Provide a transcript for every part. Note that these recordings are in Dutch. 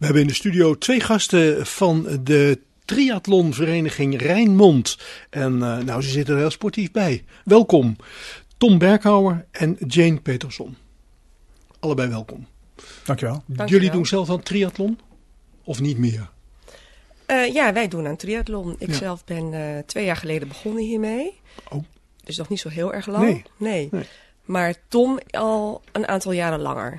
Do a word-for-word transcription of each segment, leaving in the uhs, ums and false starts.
We hebben in de studio twee gasten van de triathlonvereniging Rijnmond. En uh, nou, ze zitten er heel sportief bij. Welkom, Tom Berkhouwer en Jane Peterson. Allebei welkom. Dankjewel. Jullie Dankjewel. doen zelf aan triathlon? Of niet meer? Uh, ja, wij doen aan triathlon. Ik Ja. zelf ben uh, twee jaar geleden begonnen hiermee. Oh. Dus nog niet zo heel erg lang. Nee. nee. Nee. Maar Tom al een aantal jaren langer.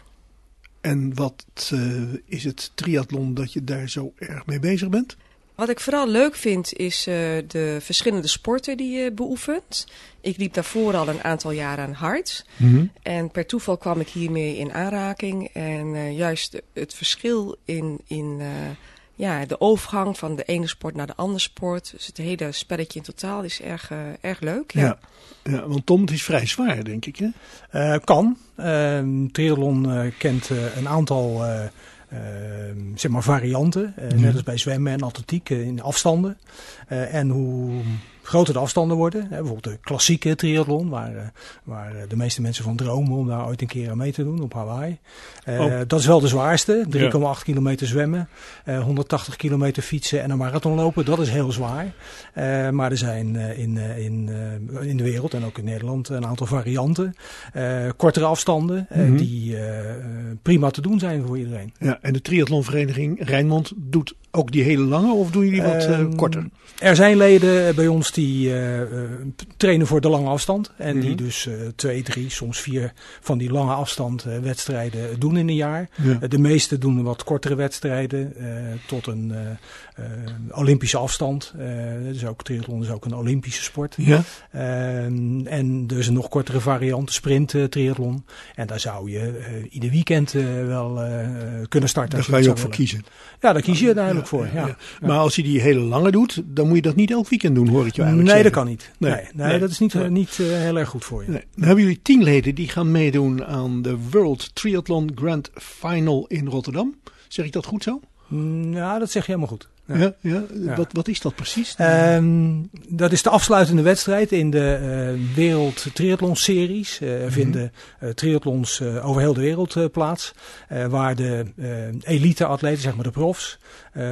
En wat uh, is het triathlon dat je daar zo erg mee bezig bent? Wat ik vooral leuk vind is uh, de verschillende sporten die je beoefent. Ik liep daarvoor al een aantal jaren aan hard. Mm-hmm. En per toeval kwam ik hiermee in aanraking. En uh, juist het verschil in, in uh, ja, de overgang van de ene sport naar de andere sport. Dus het hele spelletje in totaal is erg, uh, erg leuk. Ja. Ja. Ja, want Tom, het is vrij zwaar, denk ik, hè? Uh, kan. Uh, triathlon uh, kent uh, een aantal uh, uh, zeg maar varianten. Uh, Ja. Net als bij zwemmen en atletiek uh, in afstanden. Uh, en hoe groter de afstanden worden. Hè, bijvoorbeeld de klassieke triathlon. Waar, uh, waar uh, de meeste mensen van dromen om daar ooit een keer aan mee te doen op Hawaii. Uh, Oh. Dat is wel de zwaarste. drie komma acht Ja. kilometer zwemmen. Uh, honderdtachtig kilometer fietsen en een marathon lopen. Dat is heel zwaar. Uh, maar er zijn uh, in, uh, in, uh, in de wereld en ook in Nederland een aantal varianten. Uh, kortere afstanden uh, Mm-hmm. die uh, prima te doen zijn voor iedereen. Ja, en de triathlonvereniging Rijnmond doet ook die hele lange of doen jullie wat uh, Um, korter? Er zijn leden bij ons die uh, uh, trainen voor de lange afstand. En Mm-hmm. die dus uh, twee, drie, soms vier van die lange afstand uh, wedstrijden doen in een jaar. Ja. Uh, de meeste doen wat kortere wedstrijden uh, tot een uh, uh, Olympische afstand. Uh, dus ook triathlon is ook een Olympische sport. Ja? Uh, en er is een nog kortere variant, sprint uh, triathlon. En daar zou je uh, ieder weekend uh, wel uh, kunnen starten. Daar als ga je dat ook zou voor willen. kiezen. Ja, daar kies je uiteindelijk Ja, voor. ja, Ja. ja. Ja. Maar als je die hele lange doet, dan moet je dat niet elk weekend doen, hoor ik je eigenlijk Nee, dat zeggen. kan niet. Nee. Nee, nee, Nee. dat is niet, Nee. uh, niet uh, heel erg goed voor je. Nee. Dan hebben jullie tien leden die gaan meedoen aan de World Triathlon Grand Final in Rotterdam. Zeg ik dat goed zo? Mm, ja, dat zeg je helemaal goed. Ja. Ja, ja. Ja. Wat, wat is dat precies? Um, dat is de afsluitende wedstrijd in de uh, Wereld Triathlon Series. Uh, er Mm-hmm. vinden uh, triathlons uh, over heel de wereld uh, plaats. Uh, waar de uh, elite-atleten, zeg maar de profs, uh,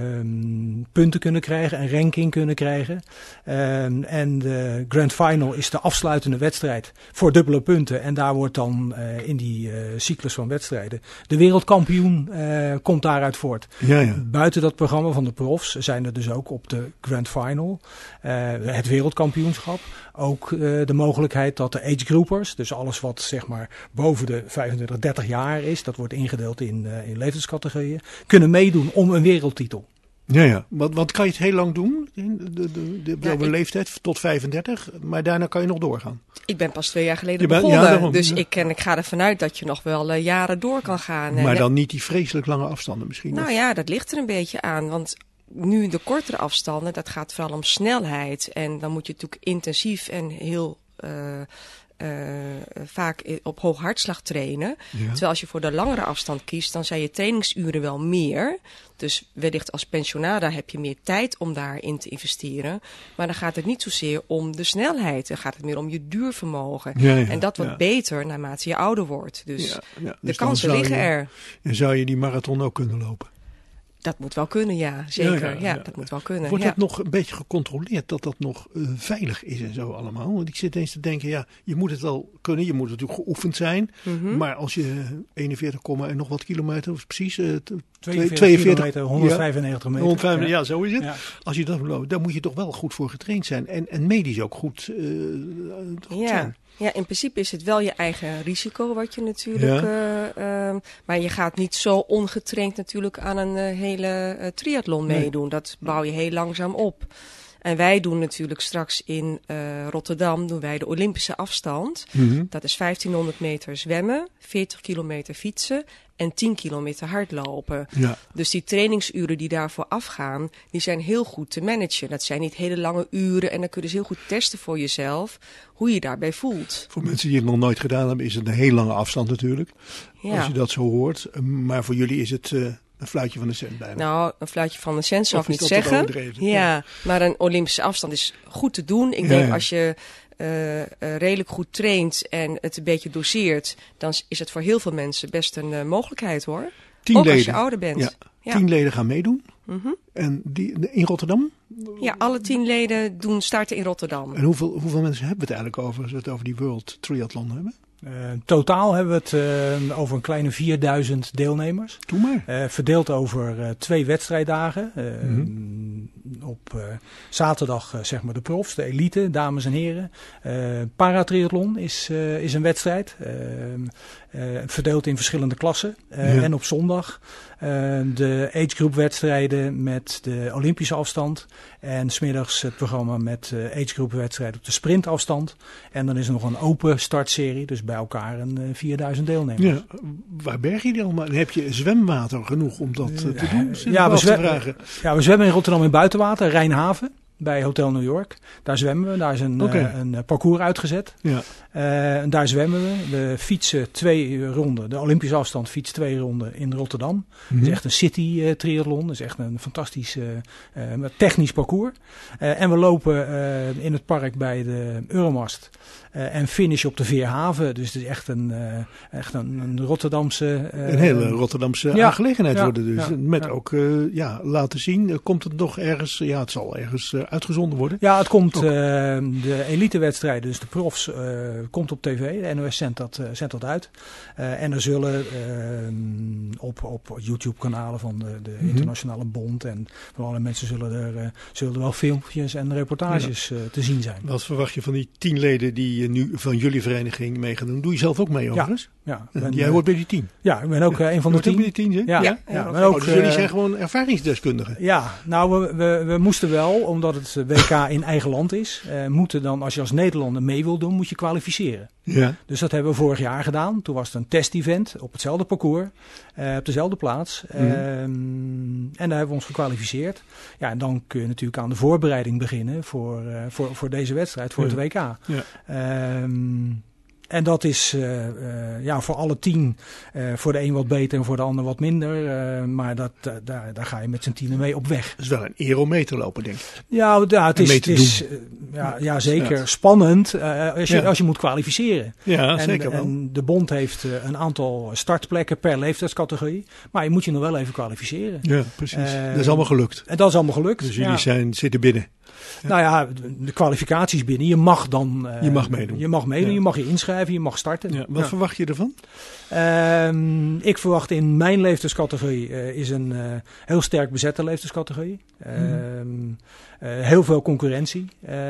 punten kunnen krijgen en ranking kunnen krijgen. Uh, en de Grand Final is de afsluitende wedstrijd voor dubbele punten. En daar wordt dan uh, in die uh, cyclus van wedstrijden de wereldkampioen uh, komt daaruit voort. Ja, ja. Buiten dat programma van de profs zijn er dus ook op de Grand Final uh, het wereldkampioenschap. Ook uh, de mogelijkheid dat de age groupers, dus alles wat zeg maar boven de vijfentwintig, dertig jaar is, dat wordt ingedeeld in, uh, in leeftijdscategorieën, kunnen meedoen om een wereldtitel. Ja, ja. Want, want kan je het heel lang doen? De, de, de, de, Ja, de ik- leeftijd tot vijfendertig, maar daarna kan je nog doorgaan. Ik ben pas twee jaar geleden Je bent- ja, begonnen. daarom, dus ja. ik, en ik ga ervan uit dat je nog wel uh, jaren door kan gaan. Maar En, dan niet die vreselijk lange afstanden misschien. Nou of- ja, dat ligt er een beetje aan. Want nu de kortere afstanden, dat gaat vooral om snelheid. En dan moet je natuurlijk intensief en heel uh, uh, vaak i- op hoog hartslag trainen. Ja. Terwijl als je voor de langere afstand kiest, dan zijn je trainingsuren wel meer. Dus wellicht als pensionada heb je meer tijd om daarin te investeren. Maar dan gaat het niet zozeer om de snelheid. Dan gaat het meer om je duurvermogen. Ja, ja, en dat wordt ja. beter naarmate je ouder wordt. Dus Ja, ja. de Dus dan kansen zou liggen je- er. En zou je die marathon ook kunnen lopen? Dat moet wel kunnen, ja. Zeker. Ja, Ja, ja, ja. dat moet wel kunnen. Wordt ja. dat nog een beetje gecontroleerd, dat dat nog uh, veilig is en zo allemaal? Want ik zit eens te denken, ja, je moet het wel kunnen, je moet natuurlijk geoefend zijn. Mhm. Maar als je eenenveertig, en nog wat kilometer, of precies, uh, t- tweeënveertig kilometer, honderdvijfennegentig meter. honderdvijfenveertig, ja, zo is het. Ja. Als je dat loopt, dan moet je toch wel goed voor getraind zijn. En, en medisch ook goed, uh, goed Ja. zijn. Ja, in principe is het wel je eigen risico wat je natuurlijk... eh, ehm, maar je gaat niet zo ongetraind natuurlijk aan een eh, hele eh, triathlon Nee. meedoen. Dat bouw je heel langzaam op. En wij doen natuurlijk straks in uh, Rotterdam doen wij de Olympische afstand. Mm-hmm. Dat is vijftienhonderd meter zwemmen, veertig kilometer fietsen en tien kilometer hardlopen. Ja. Dus die trainingsuren die daarvoor afgaan, die zijn heel goed te managen. Dat zijn niet hele lange uren en dan kun je dus heel goed testen voor jezelf hoe je je daarbij voelt. Voor mensen die het nog nooit gedaan hebben, is het een heel lange afstand natuurlijk. Ja. Als je dat zo hoort. Maar voor jullie is het uh, een fluitje van de cent bijna. Nou, een fluitje van de cent zou Of ik is niet dat te zeggen. overdreven? Ja, Ja. maar een Olympische afstand is goed te doen. Ik Ja, denk ja. als je uh, uh, redelijk goed traint en het een beetje doseert, dan is het voor heel veel mensen best een uh, mogelijkheid hoor. Tien ook leden. als je ouder bent. Ja. Ja. Tien leden gaan meedoen. Mm-hmm. En die in Rotterdam? Ja, alle tien leden doen starten in Rotterdam. En hoeveel, hoeveel mensen hebben we het eigenlijk over, als we het over die World Triathlon hebben? Uh, totaal hebben we het uh, over een kleine vierduizend deelnemers. Doe maar. Uh, verdeeld over uh, twee wedstrijddagen. Uh, mm-hmm. Op uh, zaterdag uh, zeg maar de profs, de elite, dames en heren. Uh, paratriathlon is, uh, is een wedstrijd. Uh, uh, verdeeld in verschillende klassen. Uh, ja. En op zondag uh, de agegroep wedstrijden met de Olympische afstand. En 's middags het programma met uh, agegroep wedstrijden op de sprintafstand. En dan is er nog een open startserie. Dus bij elkaar een uh, vierduizend deelnemers. Ja, waar berg je die allemaal? Heb je zwemwater genoeg om dat uh, te doen? Uh, ja, we zwem- ja, we zwemmen in Rotterdam in buitenwater, Rijnhaven. Bij Hotel New York. Daar zwemmen we. Daar is een, okay. uh, een parcours uitgezet. Ja. Uh, en daar zwemmen we. We fietsen twee ronden. De Olympische afstand fietst twee ronden in Rotterdam. Mm-hmm. Het is echt een city uh, triathlon. Het is echt een fantastisch uh, uh, technisch parcours. Uh, en we lopen uh, in het park bij de Euromast. Uh, en finish op de Veerhaven. Dus het is echt een, uh, echt een, een Rotterdamse... Uh, een hele Rotterdamse ja, aangelegenheid ja, worden dus. Ja, Met ja. ook uh, ja, laten zien. Komt het nog ergens... Ja, het zal ergens uh, uitgezonden worden. Ja, het komt... Uh, de elitewedstrijden, dus de profs, uh, komt op tv. De N O S zendt dat, uh, zendt dat uit. Uh, en er zullen uh, op, op YouTube-kanalen van de, de mm-hmm. Internationale Bond... en van alle mensen zullen er, uh, zullen er wel filmpjes en reportages ja. uh, te zien zijn. Wat verwacht je van die tien leden die nu van jullie vereniging mee gaan doen? Doe je zelf ook mee overigens? Ja. ja ben, jij hoort bij die tien? Ja, ik ben ook uh, een van de tien. Bij die tien, hè? Ja. ja. ja. ja. ja. Ook, oh, dus jullie zijn gewoon ervaringsdeskundigen? Ja, nou we, we, we moesten wel, omdat het W K in eigen land is, uh, moeten dan, als je als Nederlander mee wil doen, moet je kwalificeren. Ja. Dus dat hebben we vorig jaar gedaan. Toen was het een test-event op hetzelfde parcours, uh, op dezelfde plaats. Mm. Um, en daar hebben we ons gekwalificeerd. Ja, en dan kun je natuurlijk aan de voorbereiding beginnen voor, uh, voor, voor deze wedstrijd, voor ja. het W K. Ja. Um, En dat is uh, uh, ja, voor alle tien, uh, voor de een wat beter en voor de ander wat minder. Uh, maar dat, uh, daar, daar ga je met z'n tienen mee op weg. Dat is wel een erometer lopen, denk ik. Ja, ja het is, het is uh, ja, ja, zeker ja. spannend uh, als, je, ja. als je moet kwalificeren. Ja, en, zeker wel. En de bond heeft uh, een aantal startplekken per leeftijdscategorie. Maar je moet je nog wel even kwalificeren. Ja, precies. Uh, dat is allemaal gelukt. En dat is allemaal gelukt. Dus jullie ja. zijn, zitten binnen. Ja. Nou ja, de kwalificaties binnen. Je mag dan... Uh, je mag meedoen. Je mag meedoen, ja. je mag je inschrijven, je mag starten. Ja, wat ja. verwacht je ervan? Um, ik verwacht in mijn leeftijdscategorie uh, is een uh, heel sterk bezette leeftijdscategorie. Um, uh, heel veel concurrentie.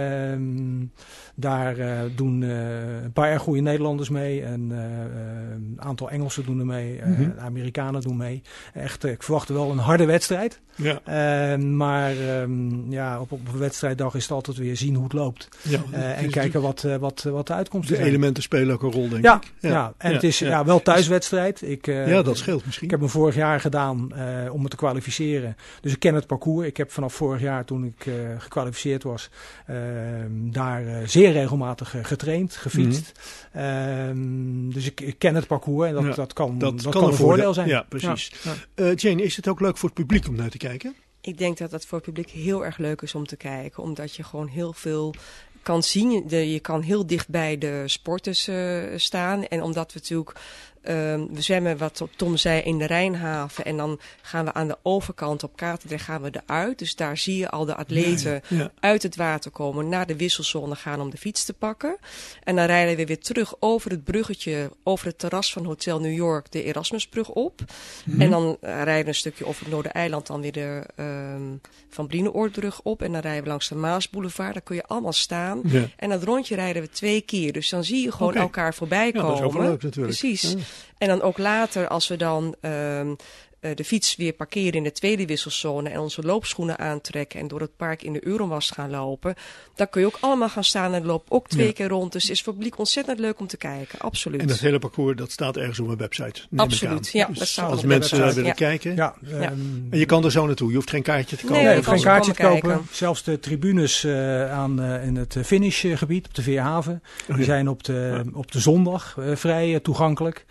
Um, daar uh, doen uh, een paar erg goede Nederlanders mee. En uh, een aantal Engelsen doen er mee. Uh, mm-hmm. Amerikanen doen mee. Echt, uh, ik verwacht wel een harde wedstrijd. Ja. Uh, maar um, ja, op, op een wedstrijddag is het altijd weer zien hoe het loopt. Ja, uh, en kijken wat, uh, wat, wat de uitkomsten de zijn. De elementen spelen ook een rol, denk ja, ik. Ja, ja. en ja, het is ja. Ja, wel thuiswedstrijd. Ik, uh, ja, dat scheelt misschien. Ik heb me vorig jaar gedaan uh, om me te kwalificeren. Dus ik ken het parcours. Ik heb vanaf vorig jaar, toen ik uh, gekwalificeerd was, uh, daar uh, zeer regelmatig uh, getraind, gefietst. Mm-hmm. Uh, dus ik, ik ken het parcours en dat, ja, dat kan, dat dat kan, kan een voordeel, voordeel zijn. Ja, precies. Ja. Ja. Uh, Jane, is het ook leuk voor het publiek om naar te kijken? Ik denk dat dat voor het publiek heel erg leuk is om te kijken. Omdat je gewoon heel veel kan zien. Je kan heel dicht bij de sporters uh, staan. En omdat we natuurlijk... Um, we zwemmen, wat Tom zei, in de Rijnhaven. En dan gaan we aan de overkant op Katendrecht gaan we eruit. Dus daar zie je al de atleten ja, ja. uit het water komen, naar de wisselzone gaan om de fiets te pakken. En dan rijden we weer terug over het bruggetje, over het terras van Hotel New York, de Erasmusbrug op. Mm-hmm. En dan uh, rijden we een stukje over het Noordereiland, dan weer de um, Van Brienenoordbrug op. En dan rijden we langs de Maasboulevard. Daar kun je allemaal staan. Ja. En dat rondje rijden we twee keer. Dus dan zie je gewoon okay. elkaar voorbij komen. Ja, dat is ook leuk natuurlijk. Precies. Ja. En dan ook later, als we dan um, uh, de fiets weer parkeren in de tweede wisselzone en onze loopschoenen aantrekken en door het park in de Euromast gaan lopen, dan kun je ook allemaal gaan staan en lopen ook twee ja. keer rond. Dus het is voor het publiek ontzettend leuk om te kijken, absoluut. En dat hele parcours, dat staat ergens op een website. Absoluut, ja. Dus dat staat als op mensen willen ja. kijken, ja, ja. Um, en je kan er zo naartoe, je hoeft geen kaartje te kopen. Nee, je hoeft geen kaartje te kopen. Kijken. Zelfs de tribunes uh, aan, uh, in het finishgebied op de Veerhaven, die okay. zijn op de, ja. op de zondag uh, vrij uh, toegankelijk.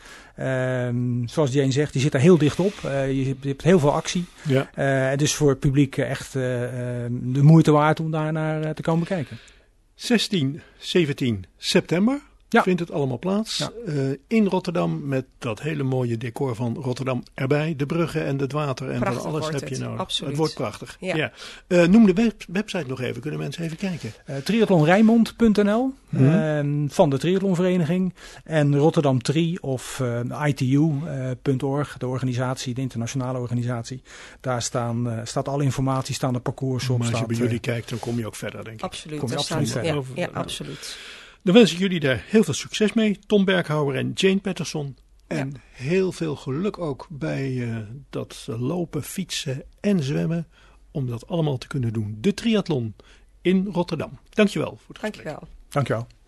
Um, zoals Jane zegt, die zit daar heel dicht op. Uh, je, je hebt heel veel actie. Ja. Uh, dus voor het publiek echt uh, uh, de moeite waard om daar naar uh, te komen kijken. zestien, zeventien september. Ja. vindt het allemaal plaats. Ja. Uh, in Rotterdam met dat hele mooie decor van Rotterdam erbij. De bruggen en het water en Prachtig van alles heb wordt je het, nodig. absoluut. Het wordt prachtig. Ja. Ja. Uh, noem de web- website nog even. Kunnen mensen even kijken? Uh, triathlon rijnmond punt n l Mm-hmm. uh, van de triathlonvereniging. En Rotterdam Tri of uh, I T U punt org, de organisatie, de internationale organisatie. Daar staan, uh, staat alle informatie, staan de parcours op. Maar als je staat, bij jullie uh, kijkt, dan kom je ook verder, denk ik. Absoluut. Kom je daar absoluut staat- verder. ja, ja, Nou, absoluut. Dan wens ik jullie daar heel veel succes mee. Tom Berghouwer en Jane Patterson. En Ja. heel veel geluk ook bij uh, dat lopen, fietsen en zwemmen. Om dat allemaal te kunnen doen. De triathlon in Rotterdam. Dankjewel voor het gesprek. Dankjewel. Dankjewel.